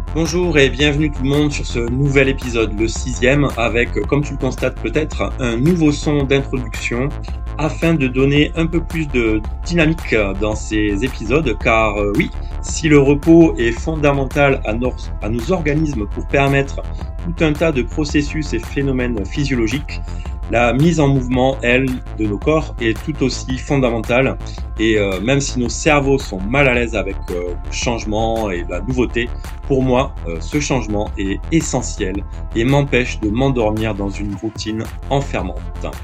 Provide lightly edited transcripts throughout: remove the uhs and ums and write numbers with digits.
Bonjour et bienvenue tout le monde sur ce nouvel épisode, le 6e, avec, comme tu le constates peut-être, un nouveau son d'introduction afin de donner un peu plus de dynamique dans ces épisodes, car oui, si le repos est fondamental à nos organismes pour permettre tout un tas de processus et phénomènes physiologiques, la mise en mouvement, elle, de nos corps est tout aussi fondamentale. Et même si nos cerveaux sont mal à l'aise avec le changement et la nouveauté, pour moi, ce changement est essentiel et m'empêche de m'endormir dans une routine enfermante.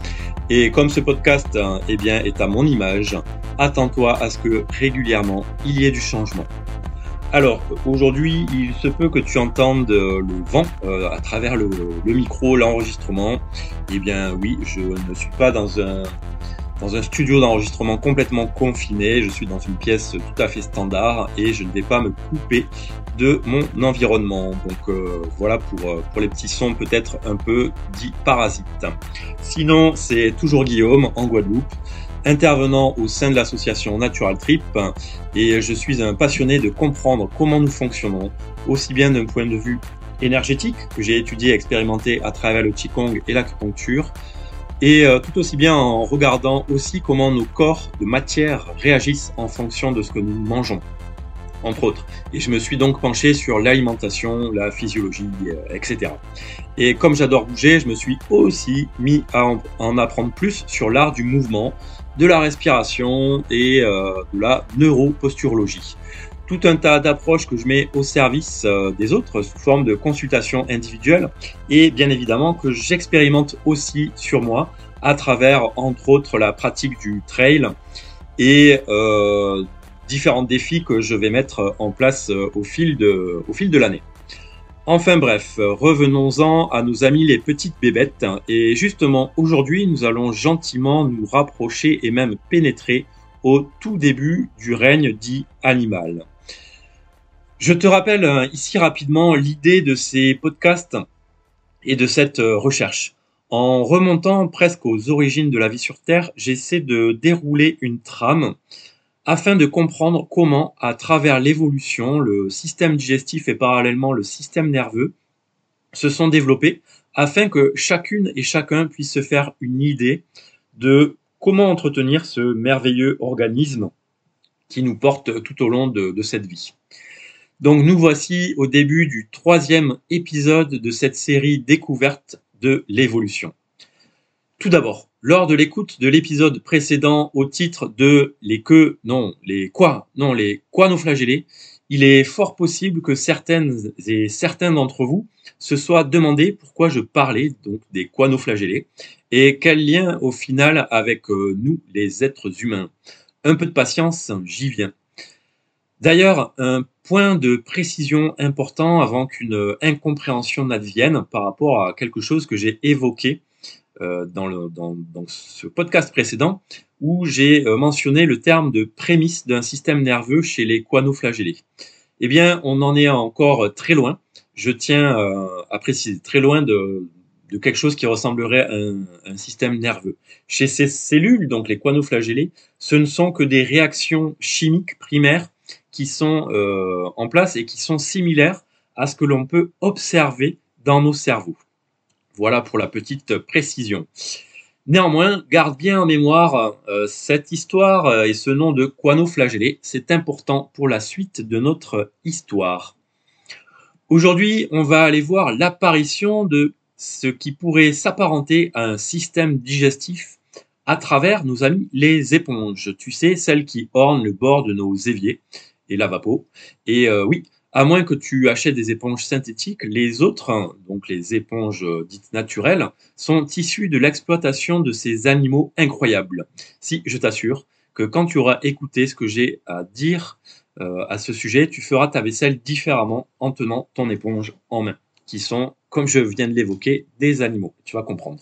Et comme ce podcast est à mon image, attends-toi à ce que régulièrement, il y ait du changement. Alors, aujourd'hui, il se peut que tu entendes le vent à travers le micro, l'enregistrement. Eh bien oui, je ne suis pas dans un studio d'enregistrement complètement confiné, je suis dans une pièce tout à fait standard et je ne vais pas me couper de mon environnement. Donc voilà pour les petits sons peut-être un peu dits parasites. Sinon, c'est toujours Guillaume en Guadeloupe, intervenant au sein de l'association Natural Trip, et je suis un passionné de comprendre comment nous fonctionnons, aussi bien d'un point de vue énergétique, que j'ai étudié et expérimenté à travers le Qigong et l'acupuncture, et tout aussi bien en regardant aussi comment nos corps de matière réagissent en fonction de ce que nous mangeons, entre autres. Et je me suis donc penché sur l'alimentation, la physiologie, etc. Et comme j'adore bouger, je me suis aussi mis à en apprendre plus sur l'art du mouvement, de la respiration et de la neuroposturologie. Tout un tas d'approches que je mets au service des autres sous forme de consultation individuelle et bien évidemment que j'expérimente aussi sur moi à travers entre autres la pratique du trail et différents défis que je vais mettre en place au fil de l'année. Enfin bref, revenons-en à nos amis les petites bébêtes. Et justement, aujourd'hui, nous allons gentiment nous rapprocher et même pénétrer au tout début du règne dit animal. Je te rappelle ici rapidement l'idée de ces podcasts et de cette recherche. En remontant presque aux origines de la vie sur Terre, j'essaie de dérouler une trame afin de comprendre comment, à travers l'évolution, le système digestif et parallèlement le système nerveux se sont développés afin que chacune et chacun puisse se faire une idée de comment entretenir ce merveilleux organisme qui nous porte tout au long de cette vie. Donc nous voici au début du 3e épisode de cette série découverte de l'évolution. Tout d'abord, lors de l'écoute de l'épisode précédent au titre de les quanoflagellés, il est fort possible que certaines et certains d'entre vous se soient demandé pourquoi je parlais donc des quanoflagellés et quel lien au final avec nous les êtres humains. Un peu de patience, j'y viens. D'ailleurs, un point de précision important avant qu'une incompréhension n'advienne par rapport à quelque chose que j'ai évoqué dans ce podcast précédent où j'ai mentionné le terme de prémisse d'un système nerveux chez les quanoflagellés. Eh bien, on en est encore très loin. Je tiens à préciser, très loin de quelque chose qui ressemblerait à un système nerveux. Chez ces cellules, donc les quanoflagellés, ce ne sont que des réactions chimiques primaires qui sont en place et qui sont similaires à ce que l'on peut observer dans nos cerveaux. Voilà pour la petite précision. Néanmoins, garde bien en mémoire cette histoire et ce nom de quanoflagellé. C'est important pour la suite de notre histoire. Aujourd'hui, on va aller voir l'apparition de ce qui pourrait s'apparenter à un système digestif à travers nos amis les éponges. Tu sais, celles qui ornent le bord de nos éviers et lavabos. Et oui, à moins que tu achètes des éponges synthétiques, les autres, donc les éponges dites naturelles, sont issues de l'exploitation de ces animaux incroyables. Si, je t'assure que quand tu auras écouté ce que j'ai à dire à ce sujet, tu feras ta vaisselle différemment en tenant ton éponge en main, qui sont, comme je viens de l'évoquer, des animaux. Tu vas comprendre.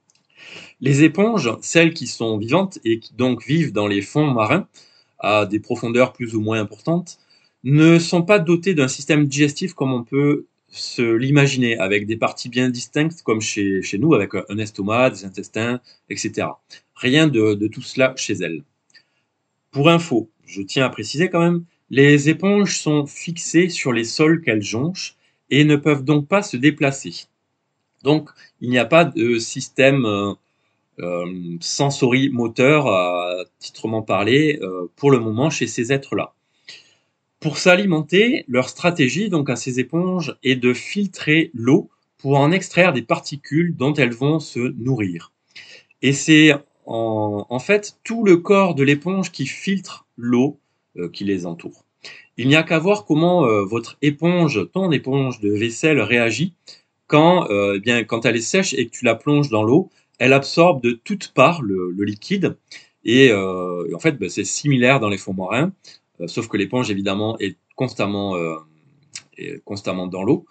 Les éponges, celles qui sont vivantes et qui donc vivent dans les fonds marins, à des profondeurs plus ou moins importantes, ne sont pas dotés d'un système digestif comme on peut se l'imaginer, avec des parties bien distinctes comme chez nous, avec un estomac, des intestins, etc. Rien de tout cela chez elles. Pour info, je tiens à préciser quand même Les éponges sont fixées sur les sols qu'elles jonchent et ne peuvent donc pas se déplacer. Donc, il n'y a pas de système sensorimoteur, à titrement parlé, pour le moment chez ces êtres-là. Pour s'alimenter, leur stratégie donc à ces éponges est de filtrer l'eau pour en extraire des particules dont elles vont se nourrir. Et c'est en fait tout le corps de l'éponge qui filtre l'eau qui les entoure. Il n'y a qu'à voir comment votre éponge, ton éponge de vaisselle réagit quand, quand elle est sèche et que tu la plonges dans l'eau. Elle absorbe de toutes parts le liquide et en fait c'est similaire dans les fonds marins, sauf que l'éponge évidemment est constamment dans l'eau.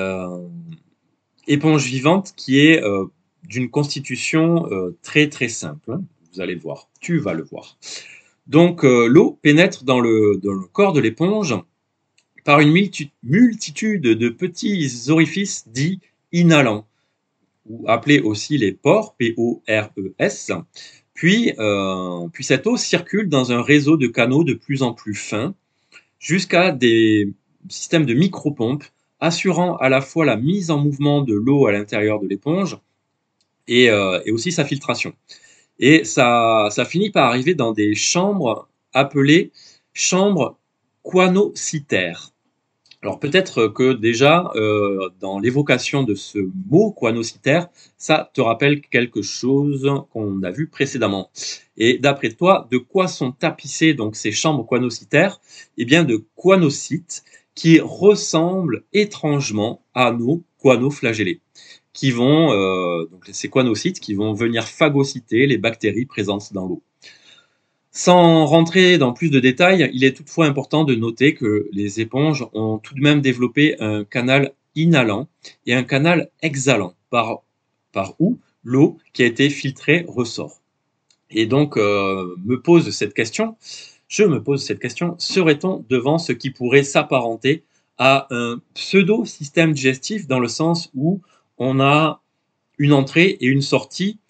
Éponge vivante qui est d'une constitution très très simple, hein. Vous allez le voir, tu vas le voir. Donc l'eau pénètre dans le corps de l'éponge par une multitude de petits orifices dits inhalants, ou appelés aussi les pores, P-O-R-E-S. Puis cette eau circule dans un réseau de canaux de plus en plus fins jusqu'à des systèmes de micropompes assurant à la fois la mise en mouvement de l'eau à l'intérieur de l'éponge et aussi sa filtration. Et ça finit par arriver dans des chambres appelées chambres choanocytaires. Alors peut-être que déjà, dans l'évocation de ce mot choanocytaire, ça te rappelle quelque chose qu'on a vu précédemment. Et d'après toi, de quoi sont tapissées donc ces chambres choanocytaires? Eh bien de choanocytes qui ressemblent étrangement à nos choanoflagellés, qui vont, donc ces choanocytes qui vont venir phagocyter les bactéries présentes dans l'eau. Sans rentrer dans plus de détails, il est toutefois important de noter que les éponges ont tout de même développé un canal inhalant et un canal exhalant par où l'eau qui a été filtrée ressort. Et donc, je me pose cette question, serait-on devant ce qui pourrait s'apparenter à un pseudo-système digestif dans le sens où on a une entrée et une sortie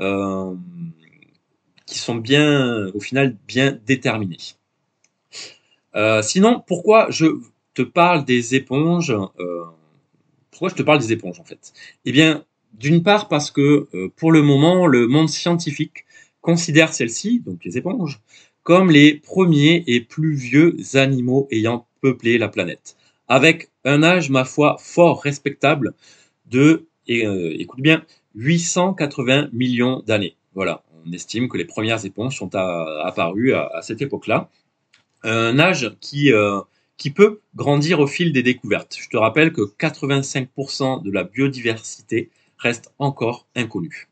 qui sont au final bien déterminés. Sinon, pourquoi je te parle des éponges en fait? Eh bien, d'une part parce que pour le moment, le monde scientifique considère celles-ci, donc les éponges, comme les premiers et plus vieux animaux ayant peuplé la planète, avec un âge, ma foi, fort respectable de, écoute bien, 880 millions d'années. Voilà, on estime que les premières éponges sont apparues à cette époque-là. Un âge qui peut grandir au fil des découvertes. Je te rappelle que 85% de la biodiversité reste encore inconnue.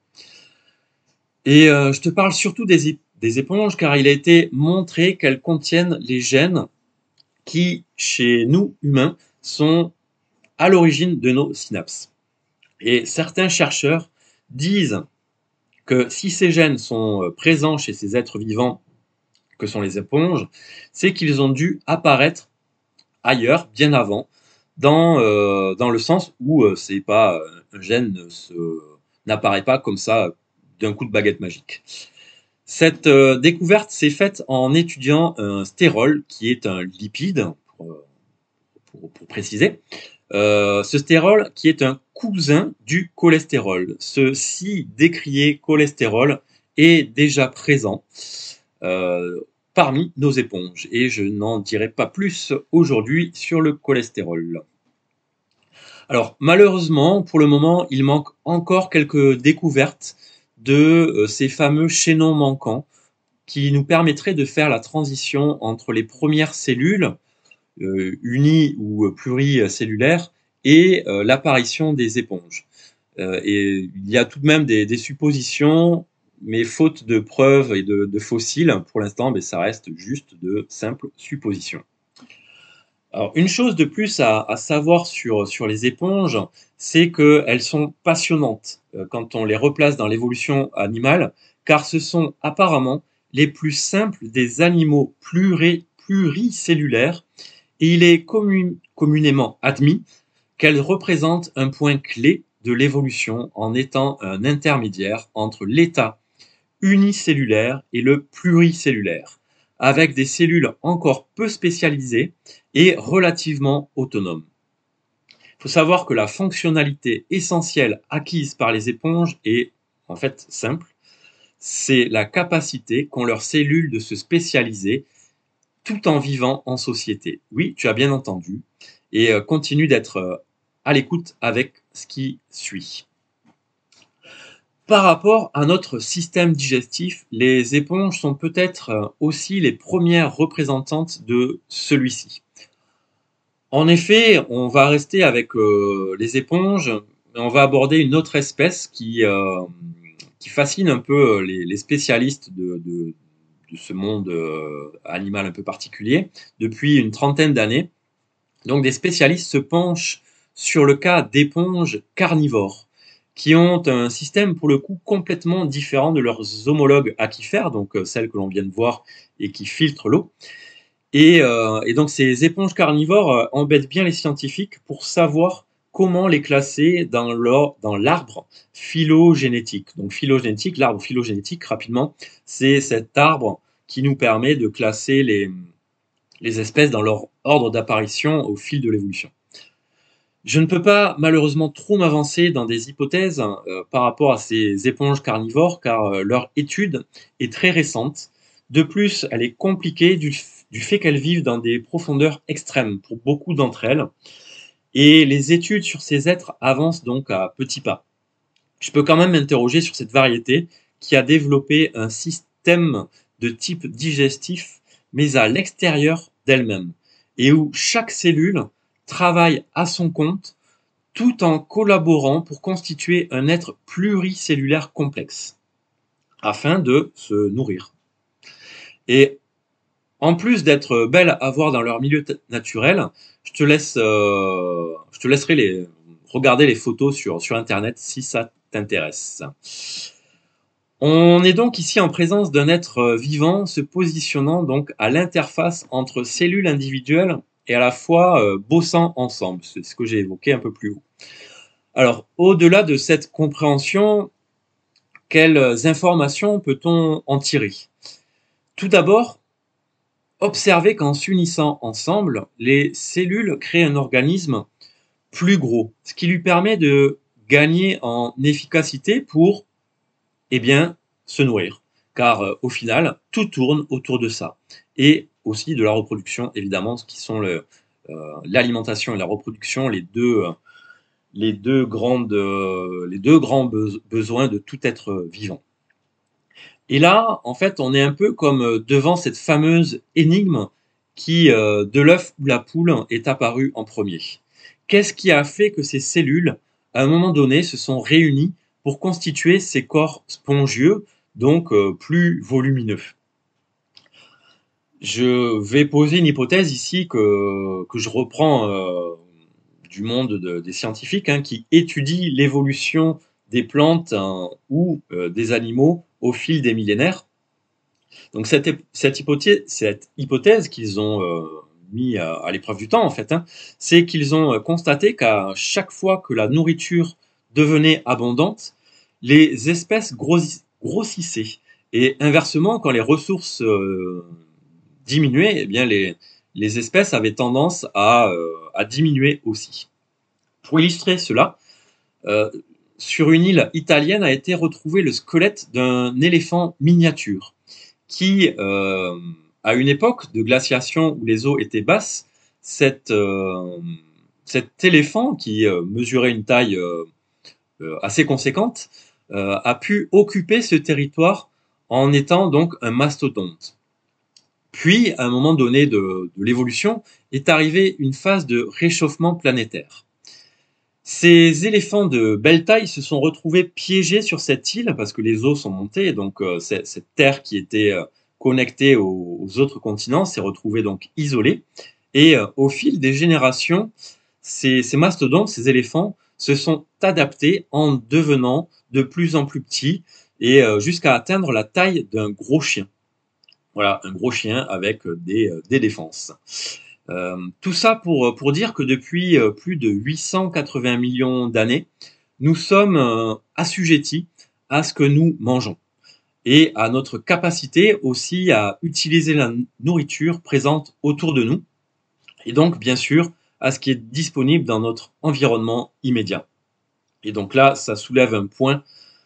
Et je te parle surtout des éponges car il a été montré qu'elles contiennent les gènes qui, chez nous humains, sont à l'origine de nos synapses. Et certains chercheurs disent que si ces gènes sont présents chez ces êtres vivants que sont les éponges, c'est qu'ils ont dû apparaître ailleurs, bien avant, dans le sens où c'est pas un gène n'apparaît pas comme ça d'un coup de baguette magique. Cette découverte s'est faite en étudiant un stérol qui est un lipide, pour préciser. Ce stérol qui est un cousin du cholestérol. Ce si décrié cholestérol est déjà présent parmi nos éponges. Et je n'en dirai pas plus aujourd'hui sur le cholestérol. Alors malheureusement, pour le moment, il manque encore quelques découvertes de ces fameux chaînons manquants qui nous permettraient de faire la transition entre les premières cellules unies ou pluricellulaires et l'apparition des éponges. Et il y a tout de même des suppositions, mais faute de preuves et de fossiles, pour l'instant, ça reste juste de simples suppositions. Alors, une chose de plus à savoir sur les éponges, c'est qu'elles sont passionnantes quand on les replace dans l'évolution animale, car ce sont apparemment les plus simples des animaux pluricellulaires, et il est communément admis qu'elles représentent un point clé de l'évolution en étant un intermédiaire entre l'état unicellulaire et le pluricellulaire, avec des cellules encore peu spécialisées et relativement autonomes. Il faut savoir que la fonctionnalité essentielle acquise par les éponges est en fait simple, c'est la capacité qu'ont leurs cellules de se spécialiser tout en vivant en société. Oui, tu as bien entendu, et continue d'être à l'écoute avec ce qui suit. Par rapport à notre système digestif, les éponges sont peut-être aussi les premières représentantes de celui-ci. En effet, on va rester avec les éponges, mais on va aborder une autre espèce qui fascine un peu les spécialistes de ce monde animal un peu particulier depuis une trentaine d'années. Donc des spécialistes se penchent sur le cas d'éponges carnivores qui ont un système pour le coup complètement différent de leurs homologues aquifères, donc celles que l'on vient de voir et qui filtrent l'eau. Et donc ces éponges carnivores embêtent bien les scientifiques pour savoir comment les classer dans l'arbre phylogénétique. Donc phylogénétique, l'arbre phylogénétique, rapidement, c'est cet arbre qui nous permet de classer les espèces dans leur ordre d'apparition au fil de l'évolution. Je ne peux pas malheureusement trop m'avancer dans des hypothèses par rapport à ces éponges carnivores car leur étude est très récente. De plus, elle est compliquée du fait qu'elles vivent dans des profondeurs extrêmes pour beaucoup d'entre elles. Et les études sur ces êtres avancent donc à petits pas. Je peux quand même m'interroger sur cette variété qui a développé un système de type digestif mais à l'extérieur d'elle-même et où chaque cellule travaille à son compte tout en collaborant pour constituer un être pluricellulaire complexe afin de se nourrir. Et en plus d'être belles à voir dans leur milieu naturel, je te laisserai regarder les photos sur Internet si ça t'intéresse. On est donc ici en présence d'un être vivant se positionnant donc à l'interface entre cellules individuelles et à la fois bossant ensemble. C'est ce que j'ai évoqué un peu plus haut. Alors, au-delà de cette compréhension, quelles informations peut-on en tirer? Tout d'abord, observer qu'en s'unissant ensemble, les cellules créent un organisme plus gros, ce qui lui permet de gagner en efficacité pour, se nourrir. Car au final, tout tourne autour de ça. Et aussi de la reproduction, évidemment, ce qui sont l'alimentation et la reproduction, les deux grands besoins de tout être vivant. Et là, en fait, on est un peu comme devant cette fameuse énigme qui, de l'œuf ou la poule, est apparue en premier. Qu'est-ce qui a fait que ces cellules, à un moment donné, se sont réunies pour constituer ces corps spongieux, donc plus volumineux? Je vais poser une hypothèse ici que je reprends du monde des scientifiques qui étudient l'évolution des plantes ou des animaux au fil des millénaires. Donc cette hypothèse qu'ils ont mis à l'épreuve du temps, en fait, c'est qu'ils ont constaté qu'à chaque fois que la nourriture devenait abondante, les espèces grossissaient. Et inversement, quand les ressources diminuaient, eh bien les espèces avaient tendance à diminuer aussi. Pour illustrer cela, sur une île italienne a été retrouvé le squelette d'un éléphant miniature qui, à une époque de glaciation où les eaux étaient basses, cet éléphant qui mesurait une taille assez conséquente a pu occuper ce territoire en étant donc un mastodonte. Puis, à un moment donné de l'évolution, est arrivée une phase de réchauffement planétaire. Ces éléphants de belle taille se sont retrouvés piégés sur cette île parce que les eaux sont montées, donc cette terre qui était connectée aux autres continents s'est retrouvée donc isolée. Et au fil des générations, ces mastodontes, ces éléphants, se sont adaptés en devenant de plus en plus petits et jusqu'à atteindre la taille d'un gros chien. Voilà, un gros chien avec des défenses. Tout ça pour dire que depuis plus de 880 millions d'années, nous sommes assujettis à ce que nous mangeons. et à notre capacité aussi à utiliser la nourriture présente autour de nous, et donc bien sûr à ce qui est disponible dans notre environnement immédiat. Et donc là, ça soulève un point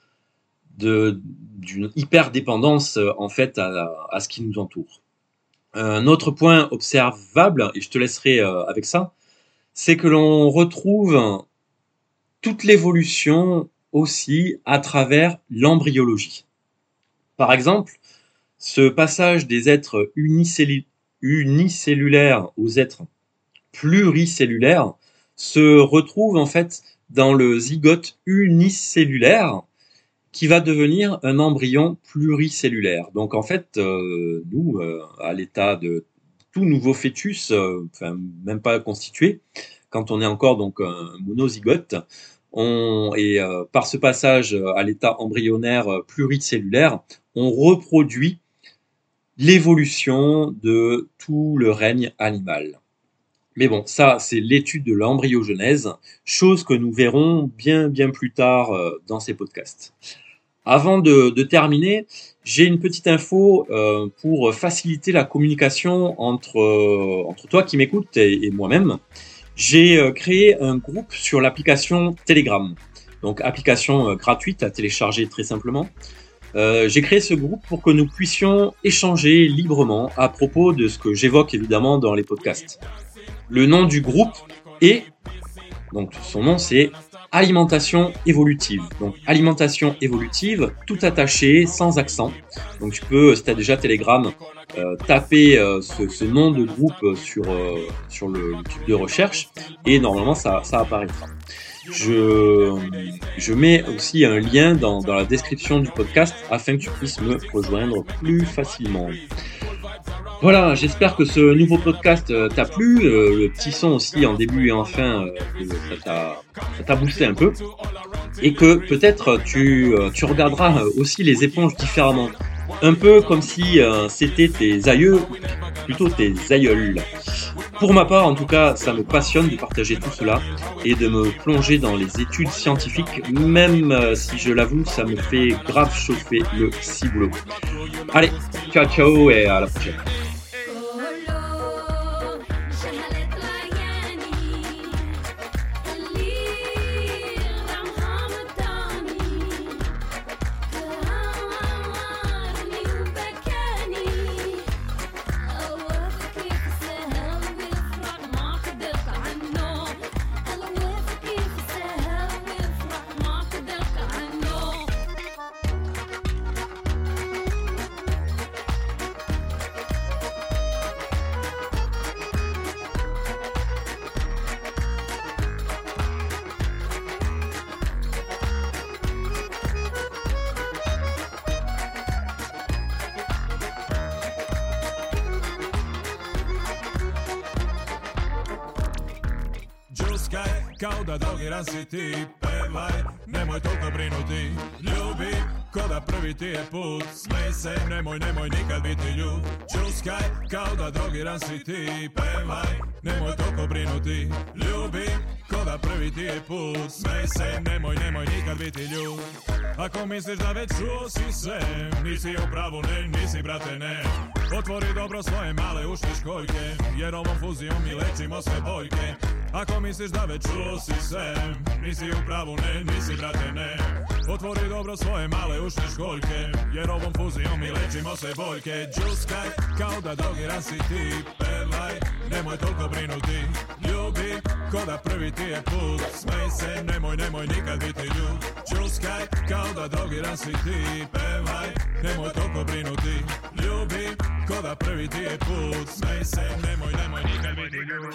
d'une hyper-dépendance en fait à ce qui nous entoure. Un autre point observable, et je te laisserai avec ça, c'est que l'on retrouve toute l'évolution aussi à travers l'embryologie. Par exemple, ce passage des êtres unicellulaires aux êtres pluricellulaires se retrouve en fait dans le zygote unicellulaire qui va devenir un embryon pluricellulaire. Donc en fait, nous, à l'état de tout nouveau fœtus, même pas constitué, quand on est encore donc un monozygote, par ce passage à l'état embryonnaire pluricellulaire, on reproduit l'évolution de tout le règne animal. Mais bon, ça, c'est l'étude de l'embryogenèse, chose que nous verrons bien plus tard dans ces podcasts. Avant de terminer, j'ai une petite info pour faciliter la communication entre toi qui m'écoutes et moi-même. J'ai créé un groupe sur l'application Telegram, donc application gratuite à télécharger très simplement. J'ai créé ce groupe pour que nous puissions échanger librement à propos de ce que j'évoque évidemment dans les podcasts. Le nom du groupe est, donc son nom c'est Alimentation évolutive. Donc alimentation évolutive, tout attaché, sans accent. Donc tu peux, si tu as déjà Telegram, taper ce nom de groupe sur le truc de recherche et normalement ça apparaîtra. Je mets aussi un lien dans la description du podcast afin que tu puisses me rejoindre plus facilement. Voilà, j'espère que ce nouveau podcast t'a plu, le petit son aussi en début et en fin, ça t'a boosté un peu, et que peut-être tu regarderas aussi les éponges différemment, un peu comme si c'était tes aïeux, plutôt tes aïeuls. Pour ma part, en tout cas, ça me passionne de partager tout cela et de me plonger dans les études scientifiques, même si je l'avoue, ça me fait grave chauffer le ciboulot. Allez, ciao et à la prochaine. Kao da drogiran si ti, pevaj, nemoj toliko brinuti. Ljubi, ko da prvi ti je put. Smej se, nemoj nikad biti ljub. Čuskaj, kao da drogiran si ti, pevaj, nemoj toliko brinuti. Ljubi, ko da prvi ti je put. Smej se, nemoj nikad biti ljub. Ako misliš da već čuo si se, nisi u pravu, nisi brate ne. Otvori dobro svoje male ušne školjke, jer ovom fuzijom mi lečimo sve boljke. Ako misliš da već čuo si se, nisi u pravu, nisi brate ne. Otvori dobro svoje male ušne školjke, jer ovom fuzijom mi lečimo sve boljke. Džuskaj, kao da drogiran si ti, pevaj, nemoj toliko brinuti. Ljubi, ko da prvi ti je put. Smej se, nemoj nikad biti ljub. Džuskaj, kao da drogiran si ti, pevaj, nemoj toliko brinuti. Ljubi, ko da prvi ti je put. Smej se, nemoj nikad biti ljub.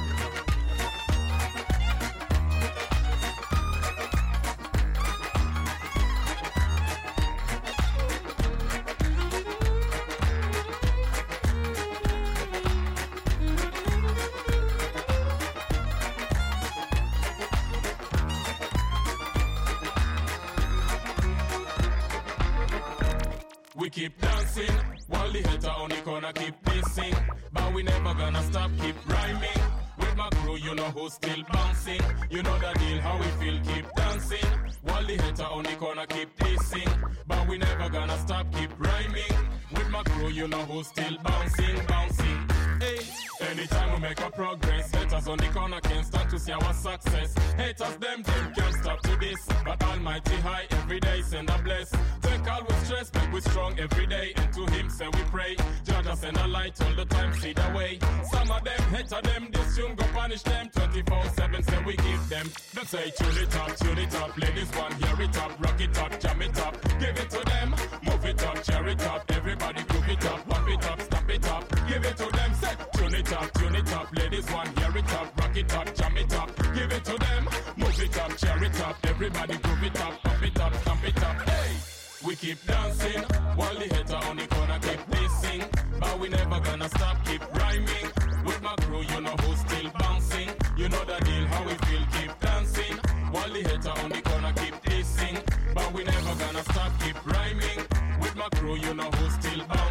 We keep dancing, while the hater on the corner keep pissing. But we never gonna stop, keep rhyming. With my crew, you know who's still bouncing. You know the deal, how we feel, keep dancing. While the hater on the corner keep dissing, but we never gonna stop, keep rhyming. With my crew, you know who's still bouncing, bouncing. Hey, anytime we make a progress, haters on the corner can't stand to see our success. Haters them can't stop to this, but Almighty high every day send a bless. Take all with stress, make we strong every day, and to Him say we pray. Judge us send a light all the time, see the way. Some of them hater them, this tune go punish them. 24/7 say we give them. They say tune it up, ladies one hear it up, rock it up, jam it up, give it to them, move it up, cheer it up, everybody group it up, pop it up, stop it up, give it to them. Say tune it up, ladies one hear it up, rock it up, jam it up, give it to them, move it up, cheer it up, everybody group it up, pop it up, stamp it up. Hey, we keep dancing while the hater on the corner keep dissing, but we never gonna stop, keep rhyming. With my crew, you know who's still bouncing. You know the deal, how we feel, keep dancing. While the hater on the corner keep dissing, but we never gonna stop, keep rhyming. With my crew, you know who's still bouncing.